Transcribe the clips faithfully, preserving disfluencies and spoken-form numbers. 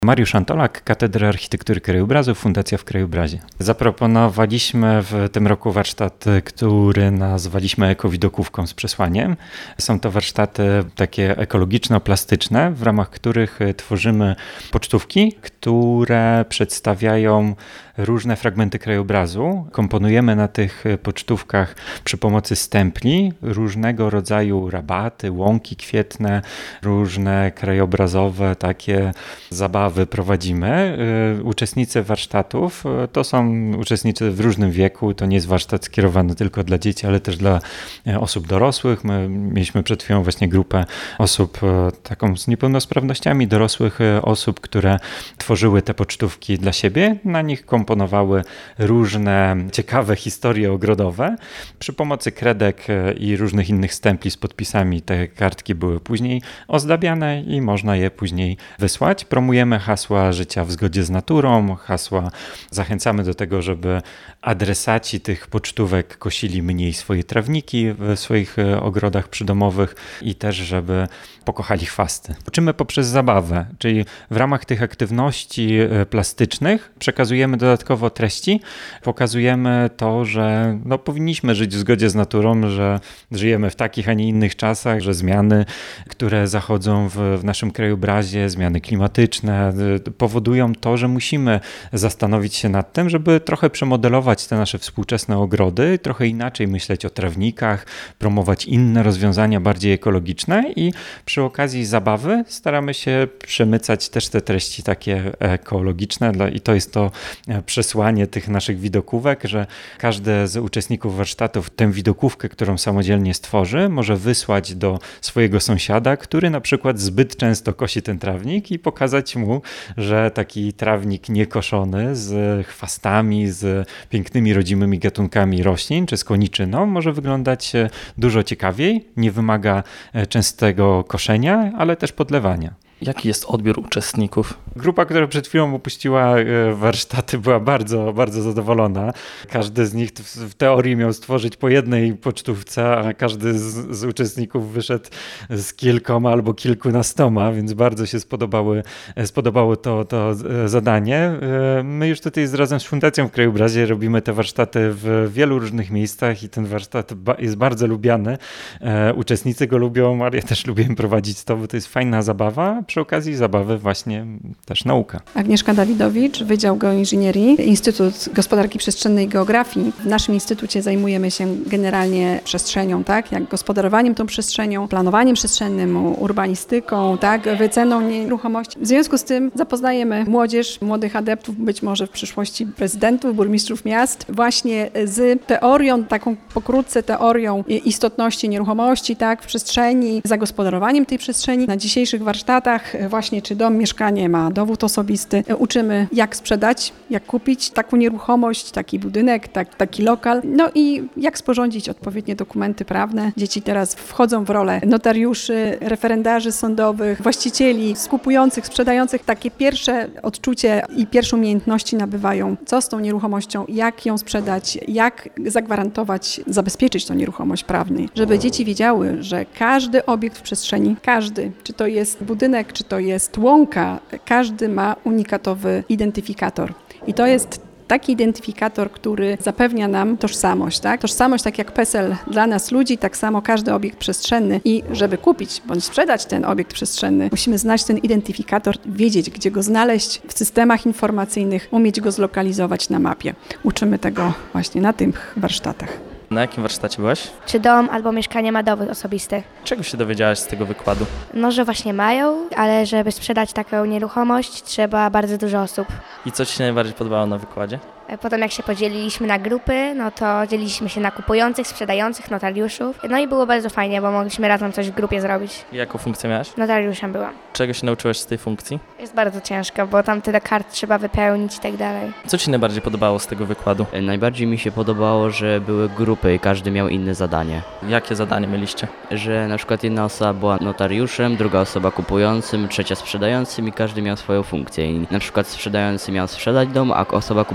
Mariusz Antolak, Katedra Architektury Krajobrazu, Fundacja w Krajobrazie. Zaproponowaliśmy w tym roku warsztat, który nazwaliśmy ekowidokówką z przesłaniem. Są to warsztaty takie ekologiczno-plastyczne, w ramach których tworzymy pocztówki, które przedstawiają różne fragmenty krajobrazu. Komponujemy na tych pocztówkach przy pomocy stempli różnego rodzaju rabaty, łąki kwietne, różne krajobrazowe takie zabawy prowadzimy. Uczestnicy warsztatów to są uczestnicy w różnym wieku. To nie jest warsztat skierowany tylko dla dzieci, ale też dla osób dorosłych. My mieliśmy przed chwilą właśnie grupę osób taką z niepełnosprawnościami, dorosłych osób, które tworzyły te pocztówki dla siebie. Na nich komponowały różne ciekawe historie ogrodowe. Przy pomocy kredek i różnych innych stempli z podpisami te kartki były później ozdabiane i można je później wysłać. Promujemy hasła życia w zgodzie z naturą, hasła zachęcamy do tego, żeby adresaci tych pocztówek kosili mniej swoje trawniki w swoich ogrodach przydomowych i też, żeby pokochali chwasty. Uczymy poprzez zabawę, czyli w ramach tych aktywności plastycznych przekazujemy dodatkowo treści, pokazujemy to, że no, powinniśmy żyć w zgodzie z naturą, że żyjemy w takich, a nie innych czasach, że zmiany, które zachodzą w, w naszym krajobrazie, zmiany klimatyczne powodują to, że musimy zastanowić się nad tym, żeby trochę przemodelować te nasze współczesne ogrody, trochę inaczej myśleć o trawnikach, promować inne rozwiązania bardziej ekologiczne i przy okazji zabawy staramy się przemycać też te treści takie ekologiczne i to jest to przesłanie tych naszych widokówek, że każdy z uczestników warsztatów tę widokówkę, którą samodzielnie stworzy, może wysłać do swojego sąsiada, który na przykład zbyt często kosi ten trawnik i pokazać mu, że taki trawnik niekoszony z chwastami, z pięknymi rodzimymi gatunkami roślin czy z koniczyną może wyglądać dużo ciekawiej, nie wymaga częstego koszenia, ale też podlewania. Jaki jest odbiór uczestników? Grupa, która przed chwilą opuściła warsztaty, była bardzo, bardzo zadowolona. Każdy z nich w teorii miał stworzyć po jednej pocztówce, a każdy z, z uczestników wyszedł z kilkoma albo kilkunastoma, więc bardzo się spodobały, spodobało to, to zadanie. My już tutaj z razem z Fundacją w Krajobrazie robimy te warsztaty w wielu różnych miejscach i ten warsztat jest bardzo lubiany. Uczestnicy go lubią, ale ja też lubię prowadzić to, bo to jest fajna zabawa. Przy okazji zabawy właśnie też nauka. Agnieszka Dawidowicz, Wydział Geoinżynierii, Instytut Gospodarki Przestrzennej i Geografii. W naszym instytucie zajmujemy się generalnie przestrzenią, tak, jak gospodarowaniem tą przestrzenią, planowaniem przestrzennym, urbanistyką, tak, wyceną nieruchomości. W związku z tym zapoznajemy młodzież, młodych adeptów, być może w przyszłości prezydentów, burmistrzów miast, właśnie z teorią, taką pokrótce teorią istotności nieruchomości, tak, w przestrzeni, zagospodarowaniem tej przestrzeni. Na dzisiejszych warsztatach właśnie czy dom, mieszkanie ma dowód osobisty. Uczymy, jak sprzedać, jak kupić taką nieruchomość, taki budynek, tak, taki lokal. No i jak sporządzić odpowiednie dokumenty prawne. Dzieci teraz wchodzą w rolę notariuszy, referendarzy sądowych, właścicieli, skupujących, sprzedających. Takie pierwsze odczucie i pierwsze umiejętności nabywają, co z tą nieruchomością, jak ją sprzedać, jak zagwarantować, zabezpieczyć tą nieruchomość prawnie. Żeby dzieci wiedziały, że każdy obiekt w przestrzeni, każdy, czy to jest budynek, czy to jest łąka, każdy ma unikatowy identyfikator. I to jest taki identyfikator, który zapewnia nam tożsamość, tak? Tożsamość, tak jak PESEL dla nas ludzi, tak samo każdy obiekt przestrzenny. I żeby kupić bądź sprzedać ten obiekt przestrzenny, musimy znać ten identyfikator, wiedzieć, gdzie go znaleźć w systemach informacyjnych, umieć go zlokalizować na mapie. Uczymy tego właśnie na tych warsztatach. Na jakim warsztacie byłaś? Czy dom albo mieszkanie ma dowód osobisty? Czego się dowiedziałaś z tego wykładu? No, że właśnie mają, ale żeby sprzedać taką nieruchomość, trzeba bardzo dużo osób. I co Ci się najbardziej podobało na wykładzie? Potem jak się podzieliliśmy na grupy, no to dzieliliśmy się na kupujących, sprzedających, notariuszów. No i było bardzo fajnie, bo mogliśmy razem coś w grupie zrobić. I jaką funkcję miałaś? Notariuszem byłam. Czego się nauczyłaś z tej funkcji? Jest bardzo ciężko, bo tam tyle kart trzeba wypełnić i tak dalej. Co Ci najbardziej podobało z tego wykładu? Najbardziej mi się podobało, że były grupy i każdy miał inne zadanie. Jakie zadanie mieliście? Że na przykład jedna osoba była notariuszem, druga osoba kupującym, trzecia sprzedającym i każdy miał swoją funkcję. I na przykład sprzedający miał sprzedać dom, a osoba kupująca miała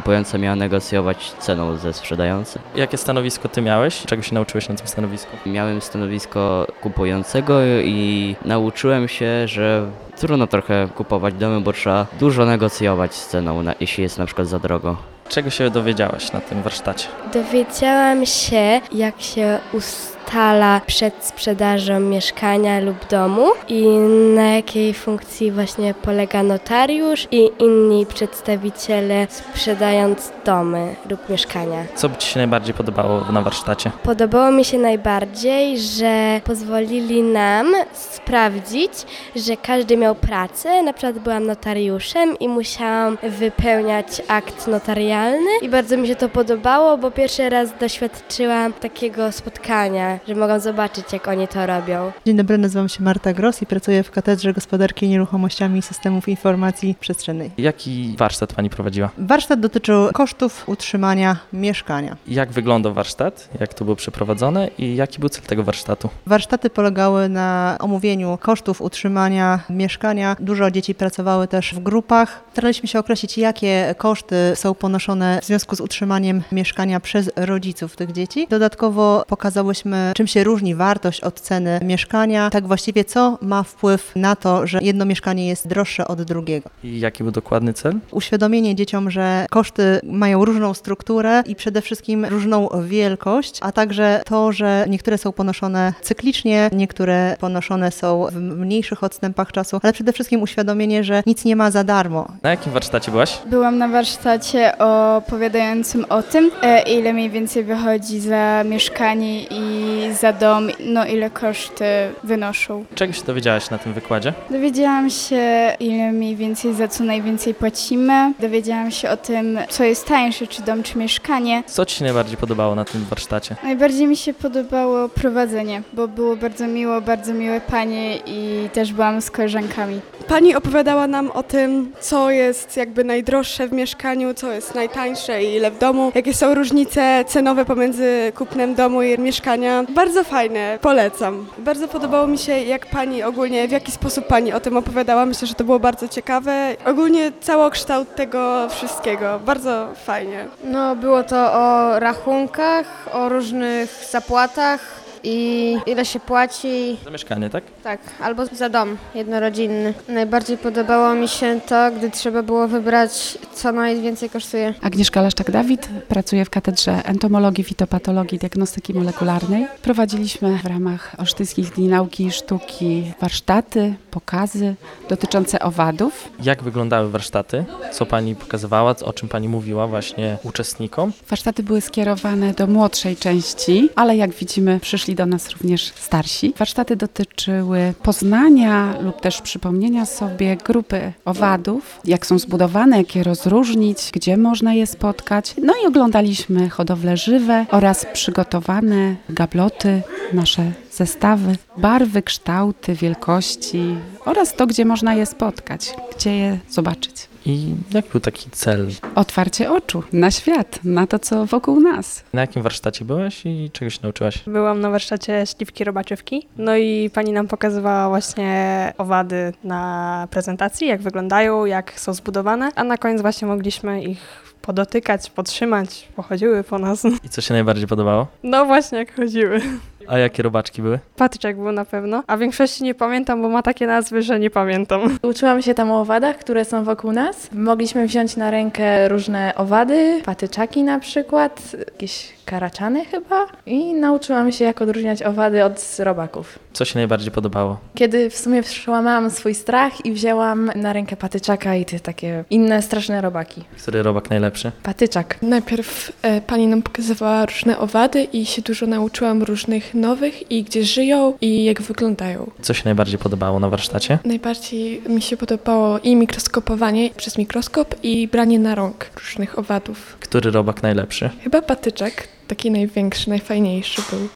miała negocjować ceną ze sprzedającym. Jakie stanowisko ty miałeś? Czego się nauczyłeś na tym stanowisku? Miałem stanowisko kupującego i nauczyłem się, że trudno trochę kupować domy, bo trzeba dużo negocjować z ceną, na, jeśli jest na przykład za drogo. Czego się dowiedziałaś na tym warsztacie? Dowiedziałam się, jak się ustala przed sprzedażą mieszkania lub domu i na jakiej funkcji właśnie polega notariusz i inni przedstawiciele sprzedając domy lub mieszkania. Co by ci się najbardziej podobało na warsztacie? Podobało mi się najbardziej, że pozwolili nam sprawdzić, że każdy miał pracę. Na przykład byłam notariuszem i musiałam wypełniać akt notarialny i bardzo mi się to podobało, bo pierwszy raz doświadczyłam takiego spotkania, że mogłam zobaczyć, jak oni to robią. Dzień dobry, nazywam się Marta Gross i pracuję w Katedrze Gospodarki Nieruchomościami i Systemów Informacji Przestrzennej. Jaki warsztat pani prowadziła? Warsztat dotyczył kosztów utrzymania mieszkania. Jak wyglądał warsztat? Jak to było przeprowadzone i jaki był cel tego warsztatu? Warsztaty polegały na omówieniu kosztów utrzymania mieszkania. Dużo dzieci pracowały też w grupach. Staraliśmy się określić, jakie koszty są ponoszone w związku z utrzymaniem mieszkania przez rodziców tych dzieci. Dodatkowo pokazałyśmy, czym się różni wartość od ceny mieszkania, tak właściwie co ma wpływ na to, że jedno mieszkanie jest droższe od drugiego. I jaki był dokładny cel? Uświadomienie dzieciom, że koszty mają różną strukturę i przede wszystkim różną wielkość, a także to, że niektóre są ponoszone cyklicznie, niektóre ponoszone są w mniejszych odstępach czasu, ale przede wszystkim uświadomienie, że nic nie ma za darmo. Na jakim warsztacie byłaś? Byłam na warsztacie opowiadającym o tym, e, ile mniej więcej wychodzi za mieszkanie i za dom, no ile koszty wynoszą. Czego się dowiedziałaś na tym wykładzie? Dowiedziałam się, ile mniej więcej za co najwięcej płacimy. Dowiedziałam się o tym, co jest tańsze, czy dom, czy mieszkanie. Co ci się najbardziej podobało na tym warsztacie? Najbardziej mi się podobało prowadzenie, bo było bardzo miło, bardzo miłe panie i też byłam z koleżankami. Pani opowiadała nam o tym, co jest jakby najdroższe w mieszkaniu, co jest najtańsze i ile w domu, jakie są różnice cenowe pomiędzy kupnem domu i mieszkania. Bardzo fajne, polecam. Bardzo podobało mi się, jak pani ogólnie, w jaki sposób pani o tym opowiadała. Myślę, że to było bardzo ciekawe. Ogólnie całokształt tego wszystkiego. Bardzo fajnie. No, było to o rachunkach, o różnych zapłatach i ile się płaci. Za mieszkanie, tak? Tak, albo za dom jednorodzinny. Najbardziej podobało mi się to, gdy trzeba było wybrać, co najwięcej kosztuje. Agnieszka Laszczak-Dawid, pracuję w Katedrze Entomologii, Fitopatologii, Diagnostyki Molekularnej. Prowadziliśmy w ramach Olsztyńskich Dni Nauki i Sztuki warsztaty, pokazy dotyczące owadów. Jak wyglądały warsztaty? Co pani pokazywała? O czym pani mówiła właśnie uczestnikom? Warsztaty były skierowane do młodszej części, ale jak widzimy, przyszli do nas również starsi. Warsztaty dotyczyły poznania lub też przypomnienia sobie grupy owadów, jak są zbudowane, jak je rozróżnić, gdzie można je spotkać. No i oglądaliśmy hodowle żywe oraz przygotowane gabloty, nasze zestawy, barwy, kształty, wielkości oraz to, gdzie można je spotkać, gdzie je zobaczyć. I jak był taki cel? Otwarcie oczu na świat, na to, co wokół nas. Na jakim warsztacie byłaś i czego się nauczyłaś? Byłam na warsztacie śliwki robaczywki, no i pani nam pokazywała właśnie owady na prezentacji, jak wyglądają, jak są zbudowane, a na koniec właśnie mogliśmy ich podotykać, podtrzymać, pochodziły po nas. I co się najbardziej podobało? No właśnie, jak chodziły. A jakie robaczki były? Patyczek był na pewno, a w większości nie pamiętam, bo ma takie nazwy, że nie pamiętam. Uczyłam się tam o owadach, które są wokół nas. Mogliśmy wziąć na rękę różne owady, patyczaki na przykład, jakieś karaczany chyba i nauczyłam się, jak odróżniać owady od robaków. Co się najbardziej podobało? Kiedy w sumie przełamałam swój strach i wzięłam na rękę patyczaka i te takie inne straszne robaki. Który robak najlepszy? Patyczak. Najpierw e, pani nam pokazywała różne owady i się dużo nauczyłam różnych nowych i gdzie żyją i jak wyglądają. Co się najbardziej podobało na warsztacie? Najbardziej mi się podobało i mikroskopowanie przez mikroskop i branie na rąk różnych owadów. Który robak najlepszy? Chyba patyczek, taki największy, najfajniejszy był.